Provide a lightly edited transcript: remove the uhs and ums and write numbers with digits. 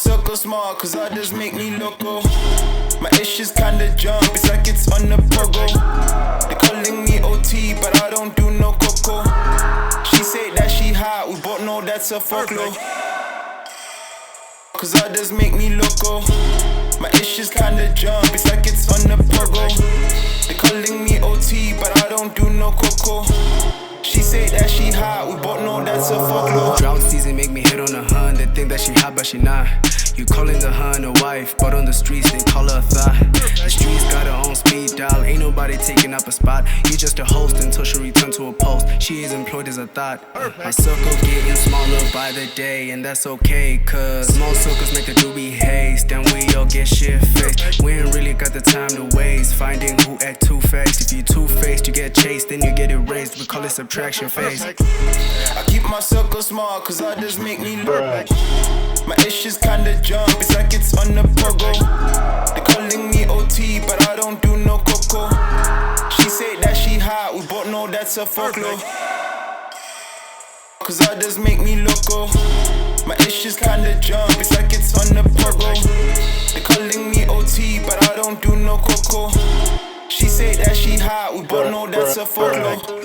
circle small, cause others make me loco. My issues kinda jump, it's like it's on the pogo. They calling me OT, but I don't do no coco. She say that she hot, we both know that's a folklore. Cause others make me loco. My issues kinda jump, it's like it's on the pogo. They calling me OT, but I don't do no coco. She say that she hot, we both know that's a folklore. Drought season make me hit on a hun. They think that she hot, but she not. You calling the hun a wife, but on the streets they call her a thought. The streets got her own speed dial, ain't nobody taking up a spot. You just a host until she return to a post. She is employed as a thought. My circle getting smaller by the day, and that's okay, cause small circles make the do be haste, and we all get shit faced. We ain't really got the time to waste, finding who act two-faced. If you two-faced, you get chased, then you get erased. We call it subtraction phase. I keep my circle small, cause others make me look. My issues kinda jump, it's like it's on the pogo. They calling me OT, but I don't do no coco. She say that she hot, we both know that's a folklore. Cause others make me loco. My issues kinda jump, it's like it's on the pogo. They calling me OT, but I don't do no coco. She say that she hot, we both know that's a folklore.